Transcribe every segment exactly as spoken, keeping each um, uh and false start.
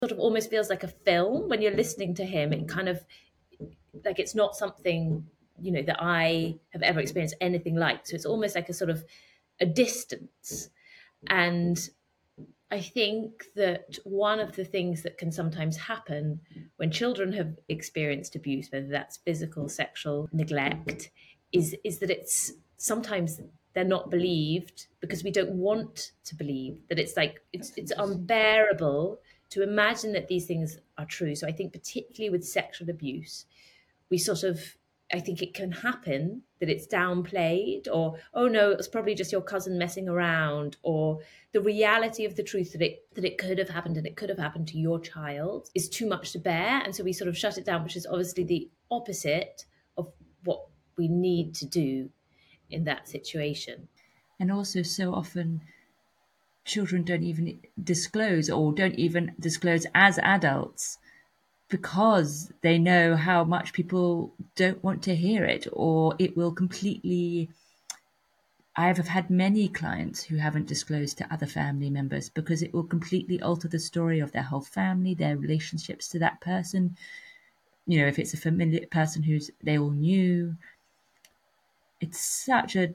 sort of almost feels like a film when you're listening to him. It kind of, like, it's not something, you know, that I have ever experienced anything like. So it's almost like a sort of a distance. And I think that one of the things that can sometimes happen when children have experienced abuse, whether that's physical, sexual, neglect, is is that it's sometimes they're not believed because we don't want to believe that. It's like it's it's unbearable to imagine that these things are true. So I think particularly with sexual abuse, we sort of, I think it can happen that it's downplayed, or, oh no, it was probably just your cousin messing around, or the reality of the truth that it that it could have happened and it could have happened to your child is too much to bear. And so we sort of shut it down, which is obviously the opposite of what we need to do in that situation. And also, so often children don't even disclose, or don't even disclose as adults, because they know how much people don't want to hear it, or it will completely. I've had many clients who haven't disclosed to other family members because it will completely alter the story of their whole family, their relationships to that person. You know, if it's a familiar person who's they all knew. It's such a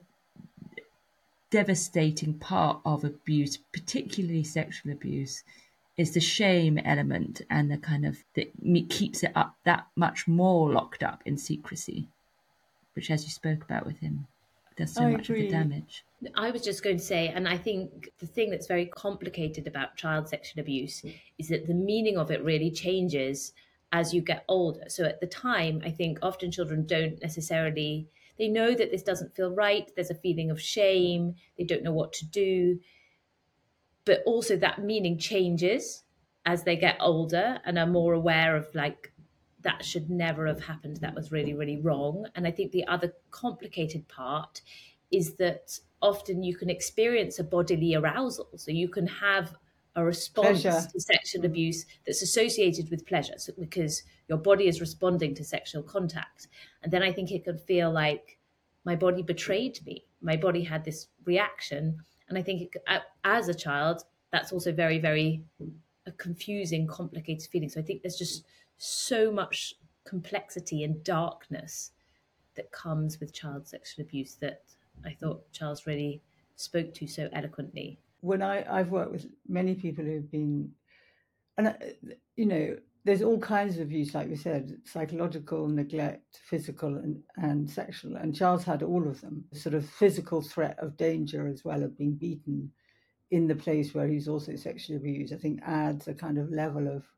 devastating part of abuse, particularly sexual abuse, is the shame element, and the kind of that keeps it up that much more locked up in secrecy, which, as you spoke about with him, does so I much of the agree. damage. I was just going to say, and I think the thing that's very complicated about child sexual abuse is that the meaning of it really changes as you get older. So at the time, I think often children don't necessarily, they know that this doesn't feel right. There's a feeling of shame. They don't know what to do. But also that meaning changes as they get older and are more aware of, like, that should never have happened. That was really, really wrong. And I think the other complicated part is that often you can experience a bodily arousal. So you can have a response Pleasure. to sexual mm. abuse that's associated with pleasure, so, because your body is responding to sexual contact. And then I think it can feel like, my body betrayed me. My body had this reaction. And I think it, as a child, that's also very, very a confusing, complicated feeling. So I think there's just so much complexity and darkness that comes with child sexual abuse that I thought Charles really spoke to so eloquently. When I, I've worked with many people who've been, and you know, there's all kinds of abuse, like we said, psychological, neglect, physical, and, and sexual. And Charles had all of them. Sort of physical threat of danger as well, of being beaten in the place where he's also sexually abused, I think adds a kind of level of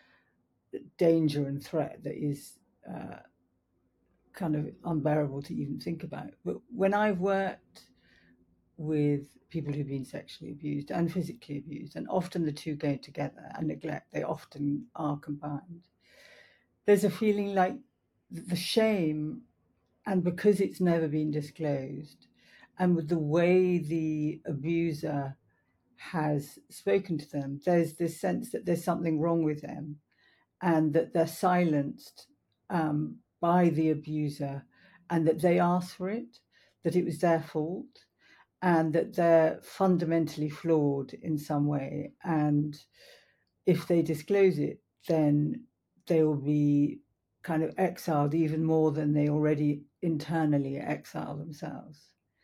danger and threat that is uh, kind of unbearable to even think about. But when I've worked with people who've been sexually abused and physically abused, and often the two go together, and neglect, they often are combined, there's a feeling like the shame, and because it's never been disclosed, and with the way the abuser has spoken to them, there's this sense that there's something wrong with them, and that they're silenced um, by the abuser, and that they asked for it, that it was their fault, and that they're fundamentally flawed in some way. And if they disclose it, then they will be kind of exiled even more than they already internally exile themselves.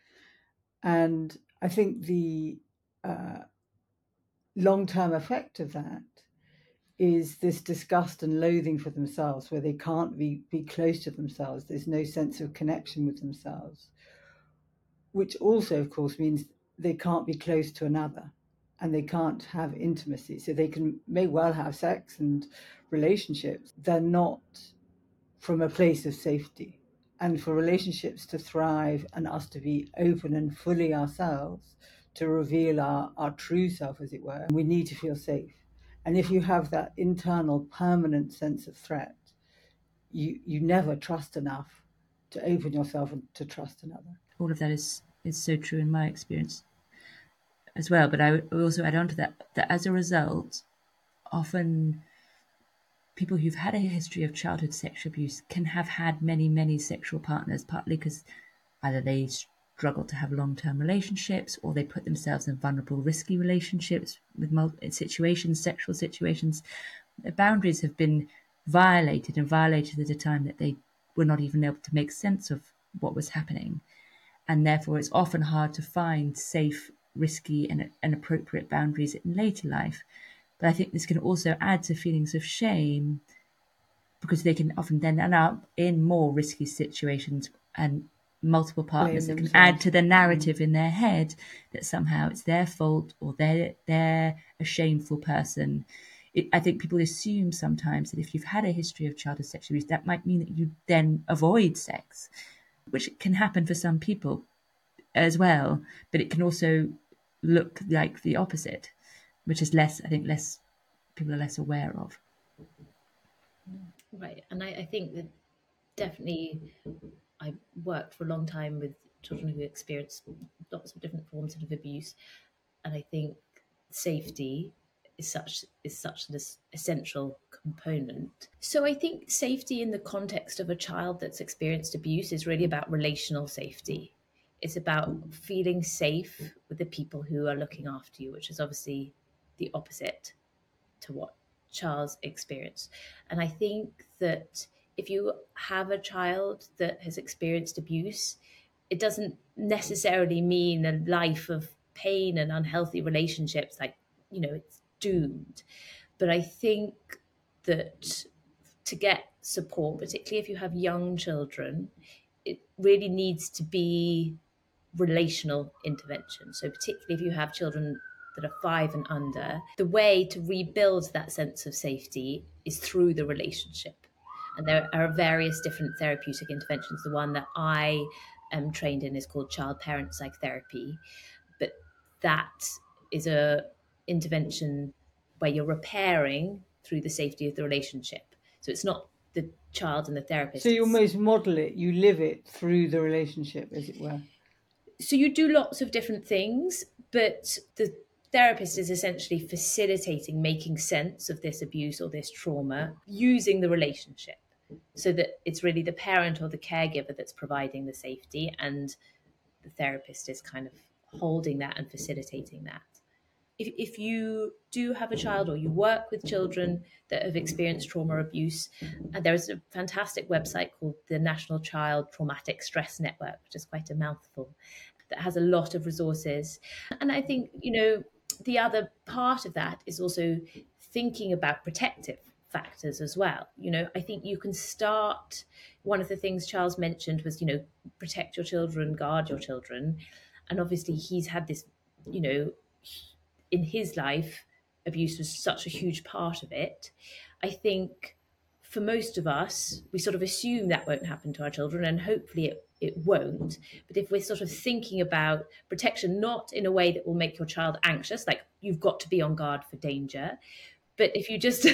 And I think the uh, long-term effect of that is this disgust and loathing for themselves, where they can't be, be close to themselves. There's no sense of connection with themselves, which also, of course, means they can't be close to another, and they can't have intimacy. So they can may well have sex and relationships. They're not from a place of safety. And for relationships to thrive and us to be open and fully ourselves, to reveal our, our true self, as it were, we need to feel safe. And if you have that internal permanent sense of threat, you, you never trust enough to open yourself and to trust another. All of that is, is so true in my experience as well. But I would also add on to that, that as a result, often people who've had a history of childhood sexual abuse can have had many, many sexual partners, partly because either they struggle to have long-term relationships, or they put themselves in vulnerable, risky relationships with multiple situations, sexual situations. The boundaries have been violated and violated at a time that they were not even able to make sense of what was happening. And therefore it's often hard to find safe, risky and, and appropriate boundaries in later life. But I think this can also add to feelings of shame, because they can often then end up in more risky situations and multiple partners that can add to the narrative mm. in their head that somehow it's their fault or they're, they're a shameful person. It, I think people assume sometimes that if you've had a history of childhood sexual abuse, that might mean that you then avoid sex, which can happen for some people as well, but it can also look like the opposite, which is less, I think, less people are less aware of. Right, and I, I think that definitely I worked for a long time with children who experience lots of different forms of abuse, and I think safety is such is such an essential component. So I think safety in the context of a child that's experienced abuse is really about relational safety. It's about feeling safe with the people who are looking after you, which is obviously the opposite to what Charles experienced. And I think that if you have a child that has experienced abuse, it doesn't necessarily mean a life of pain and unhealthy relationships, like, you know, it's doomed. But I think that to get support, particularly if you have young children, it really needs to be relational intervention. So particularly if you have children that are five and under, the way to rebuild that sense of safety is through the relationship. And there are various different therapeutic interventions. The one that I am trained in is called child-parent psychotherapy. But that is a intervention where you're repairing through the safety of the relationship. So it's not the child and the therapist. So you almost model it, you live it through the relationship, as it were. So you do lots of different things, but the therapist is essentially facilitating making sense of this abuse or this trauma using the relationship, so that it's really the parent or the caregiver that's providing the safety, and the therapist is kind of holding that and facilitating that. If, if you do have a child or you work with children that have experienced trauma or abuse, and there is a fantastic website called the National Child Traumatic Stress Network, which is quite a mouthful, that has a lot of resources. And I think, you know, the other part of that is also thinking about protective factors as well. You know, I think you can start, one of the things Charles mentioned was, you know, protect your children, guard your children. And obviously he's had this, you know, in his life, abuse was such a huge part of it. I think for most of us, we sort of assume that won't happen to our children, and hopefully it, it won't. But if we're sort of thinking about protection, not in a way that will make your child anxious, like you've got to be on guard for danger, but if you just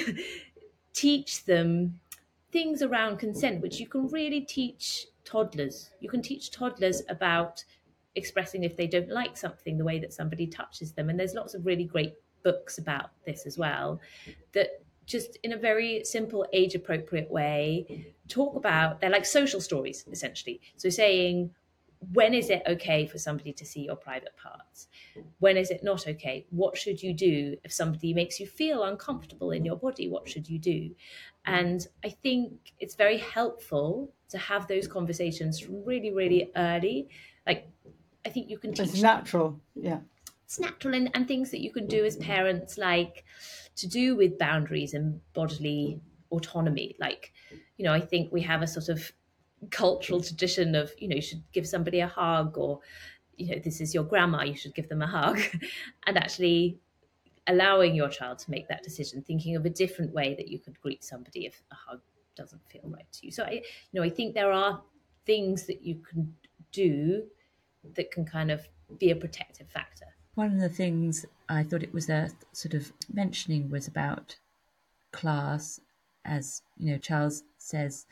teach them things around consent, which you can really teach toddlers. You can teach toddlers about expressing if they don't like something, the way that somebody touches them. And there's lots of really great books about this as well, that just in a very simple, age-appropriate way talk about, they're like social stories, essentially. So saying, when is it okay for somebody to see your private parts? When is it not okay? What should you do if somebody makes you feel uncomfortable in your body? What should you do? And I think it's very helpful to have those conversations from really, really early. Like, I think you can teach. It's natural, yeah. It's natural, and, and things that you can do as parents, like to do with boundaries and bodily autonomy. Like, you know, I think we have a sort of cultural tradition of, you know, you should give somebody a hug, or, you know, this is your grandma, you should give them a hug. And actually allowing your child to make that decision, thinking of a different way that you could greet somebody if a hug doesn't feel right to you. So I, you know, I think there are things that you can do that can kind of be a protective factor. One of the things I thought it was a sort of mentioning was about class. As you know, Charles says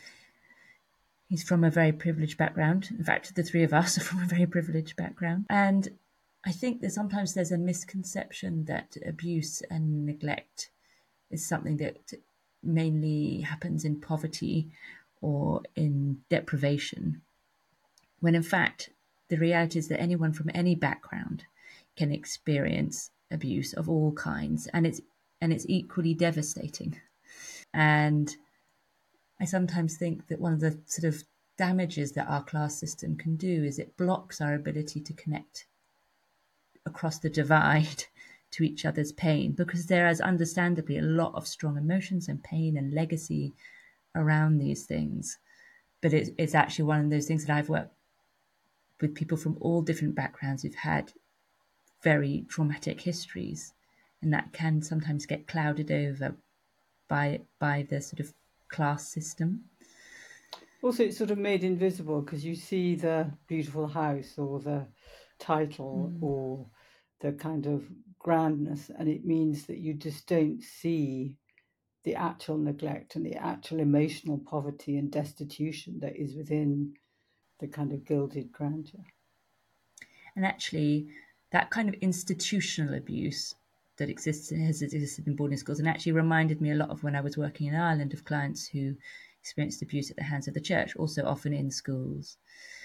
he's from a very privileged background. In fact, the three of us are from a very privileged background. And I think that sometimes there's a misconception that abuse and neglect is something that mainly happens in poverty or in deprivation, when in fact the reality is that anyone from any background can experience abuse of all kinds, and it's and it's equally devastating. And I sometimes think that one of the sort of damages that our class system can do is it blocks our ability to connect across the divide to each other's pain, because there is understandably a lot of strong emotions and pain and legacy around these things. But it, it's actually one of those things that I've worked with people from all different backgrounds who've had very traumatic histories, and that can sometimes get clouded over by by the sort of class system. Also, it's sort of made invisible because you see the beautiful house or the title mm. or the kind of grandness, and it means that you just don't see the actual neglect and the actual emotional poverty and destitution that is within the kind of gilded grandeur. And actually, that kind of institutional abuse that exists has existed in boarding schools, and actually reminded me a lot of when I was working in Ireland, of clients who experienced abuse at the hands of the church, also often in schools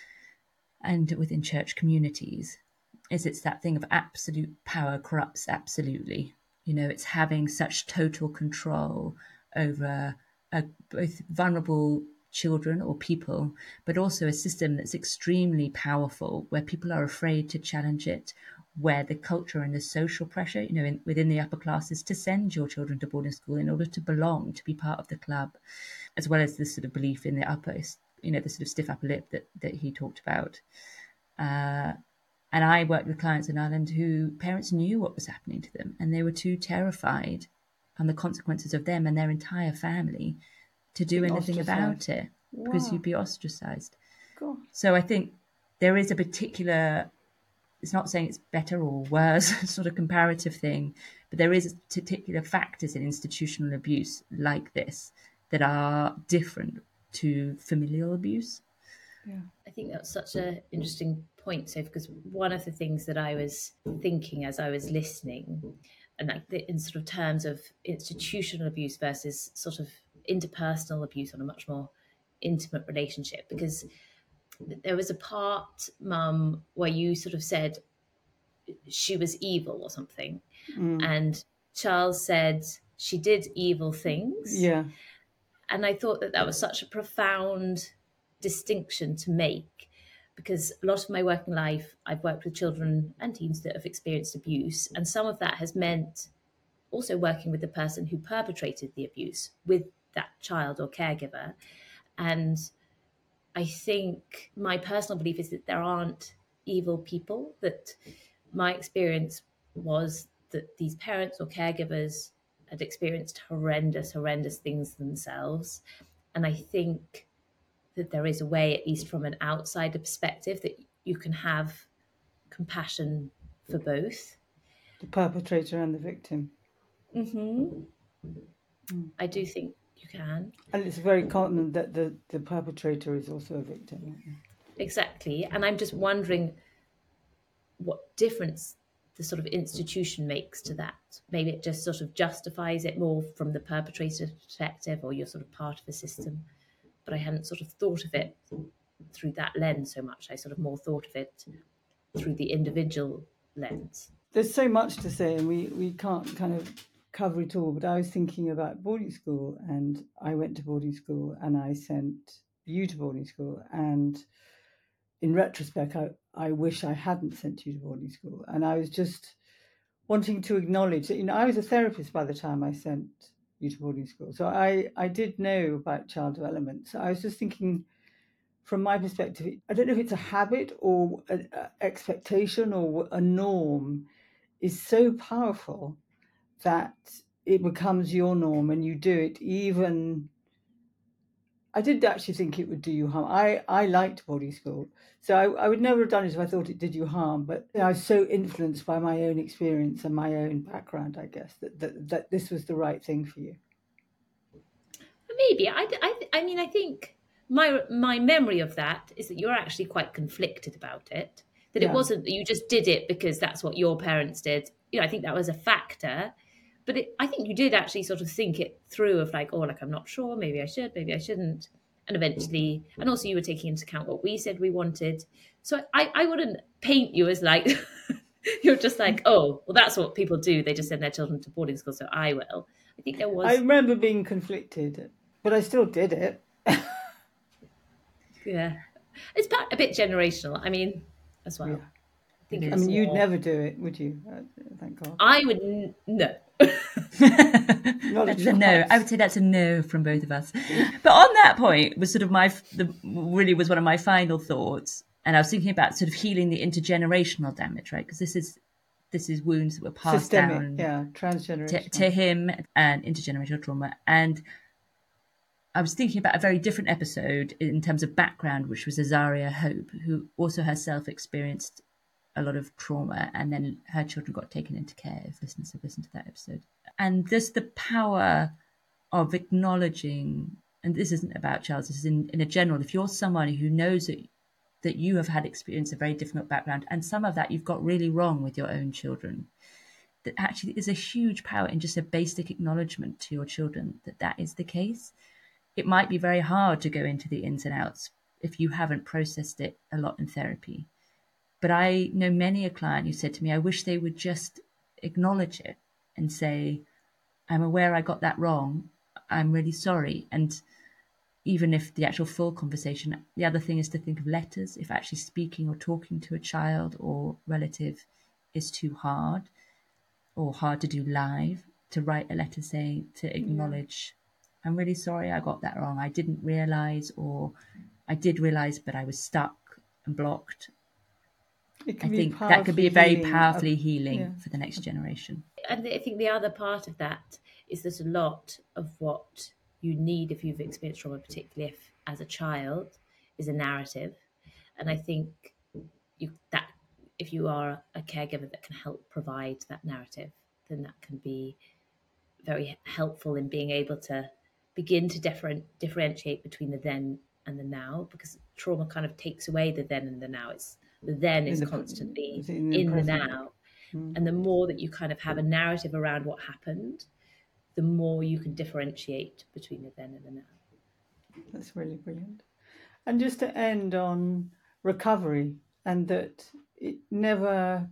and within church communities. Is it's that thing of absolute power corrupts absolutely. You know, it's having such total control over uh, both vulnerable children or people, but also a system that's extremely powerful, where people are afraid to challenge it, where the culture and the social pressure, you know, in, within the upper classes to send your children to boarding school in order to belong, to be part of the club, as well as this sort of belief in the upper, you know, the sort of stiff upper lip that, that he talked about. Uh, and I worked with clients in Ireland who parents knew what was happening to them, and they were too terrified on the consequences of them and their entire family to do Being anything ostracized. about it, wow. because you'd be ostracized. God. So I think there is a particular, it's not saying it's better or worse, sort of comparative thing, but there is particular factors in institutional abuse like this that are different to familial abuse. Yeah. I think that's such an interesting point, Soph, because one of the things that I was thinking as I was listening, and like the, in sort of terms of institutional abuse versus sort of interpersonal abuse on a much more intimate relationship, because there was a part, Mum, where you sort of said she was evil or something, mm. and Charles said she did evil things. Yeah. And I thought that that was such a profound distinction to make, because a lot of my working life, I've worked with children and teens that have experienced abuse, and some of that has meant also working with the person who perpetrated the abuse with that child or caregiver. And I think my personal belief is that there aren't evil people, that my experience was that these parents or caregivers had experienced horrendous, horrendous things themselves. And I think that there is a way, at least from an outsider perspective, that you can have compassion for both. The perpetrator and the victim. Mm-hmm. Mm. I do think you can. And it's very common that the, the perpetrator is also a victim. Exactly. And I'm just wondering what difference the sort of institution makes to that. Maybe it just sort of justifies it more from the perpetrator's perspective, or you're sort of part of the system. But I hadn't sort of thought of it through that lens so much. I sort of more thought of it through the individual lens. There's so much to say, and we, we can't kind of cover it all, but I was thinking about boarding school, and I went to boarding school and I sent you to boarding school, and in retrospect, I, I wish I hadn't sent you to boarding school. And I was just wanting to acknowledge that, you know, I was a therapist by the time I sent you to boarding school. So I, I did know about child development. So I was just thinking, from my perspective, I don't know if it's a habit or an expectation or a norm, is so powerful that it becomes your norm and you do it. Even, I did actually think it would do you harm. I, I liked boarding school. So I, I would never have done it if I thought it did you harm. But you know, I was so influenced by my own experience and my own background, I guess, that, that, that this was the right thing for you. Maybe. I, I, I mean, I think my my memory of that is that you're actually quite conflicted about it, that yeah. It wasn't that you just did it because that's what your parents did. You know, I think that was a factor, but it, I think you did actually sort of think it through of like, oh, like, I'm not sure, maybe I should, maybe I shouldn't. And eventually, and also you were taking into account what we said we wanted. So I, I wouldn't paint you as like, you're just like, oh, well, that's what people do. They just send their children to boarding school, so I will. I think there was... I remember being conflicted, but I still did it. Yeah. It's a bit generational, I mean, as well. Yeah. I think I it's mean, you'd more- never do it, would you? Uh, thank God. I would, n- no. Not a That's a no. chance. I would say that's a no from both of us. But on that point was sort of my the really was one of my final thoughts, and I was thinking about sort of healing the intergenerational damage, right? Because this is this is wounds that were passed Systemic, down yeah, transgenerational. to, to him, and intergenerational trauma. And I was thinking about a very different episode in terms of background, which was Azaria Hope, who also herself experienced a lot of trauma, and then her children got taken into care. If listeners have listened to that episode, and there's the power of acknowledging, and this isn't about Charles, this is in, in a general, if you're someone who knows that that you have had experience a very difficult background, and some of that you've got really wrong with your own children, that actually there's a huge power in just a basic acknowledgement to your children that that is the case. It might be very hard to go into the ins and outs if you haven't processed it a lot in therapy. But I know many a client who said to me, I wish they would just acknowledge it and say, I'm aware I got that wrong. I'm really sorry. And even if the actual full conversation, the other thing is to think of letters. If actually speaking or talking to a child or relative is too hard or hard to do live, to write a letter saying, to acknowledge, yeah. I'm really sorry I got that wrong. I didn't realize, or I did realize, but I was stuck and blocked. I think that could be very powerfully healing yeah. for the next generation. And I think the other part of that is that a lot of what you need if you've experienced trauma, particularly if as a child, is a narrative. And I think you that if you are a caregiver that can help provide that narrative, then that can be very helpful in being able to begin to different, differentiate between the then and the now, because trauma kind of takes away the then and the now. It's the then is the, constantly in the, in the now. Mm. And the more that you kind of have a narrative around what happened, the more you can differentiate between the then and the now. That's really brilliant. And just to end on recovery, and that it never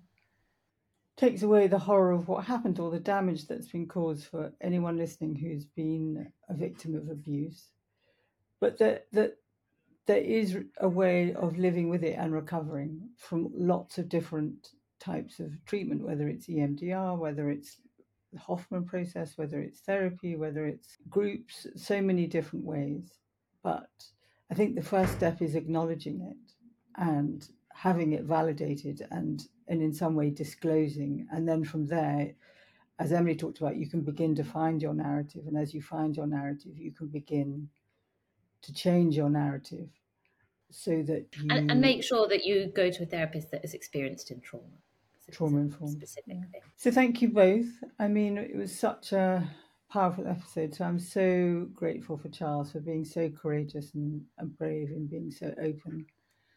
takes away the horror of what happened or the damage that's been caused for anyone listening who's been a victim of abuse, but that that there is a way of living with it and recovering from lots of different types of treatment, whether it's E M D R, whether it's the Hoffman process, whether it's therapy, whether it's groups, so many different ways. But I think the first step is acknowledging it and having it validated and, and in some way disclosing. And then from there, as Emily talked about, you can begin to find your narrative. And as you find your narrative, you can begin to change your narrative so that you... And, and make sure that you go to a therapist that is experienced in trauma. Trauma-informed. Specific thing. So thank you both. I mean, it was such a powerful episode. So I'm so grateful for Charles for being so courageous and, and brave and being so open.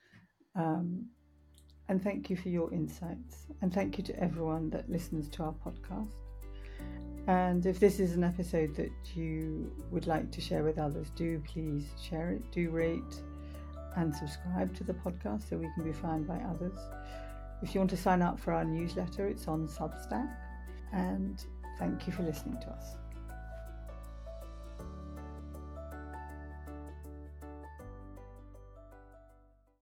Um, and thank you for your insights. And thank you to everyone that listens to our podcast. And if this is an episode that you would like to share with others, do please share it. Do rate and subscribe to the podcast so we can be found by others. If you want to sign up for our newsletter, it's on Substack. And thank you for listening to us.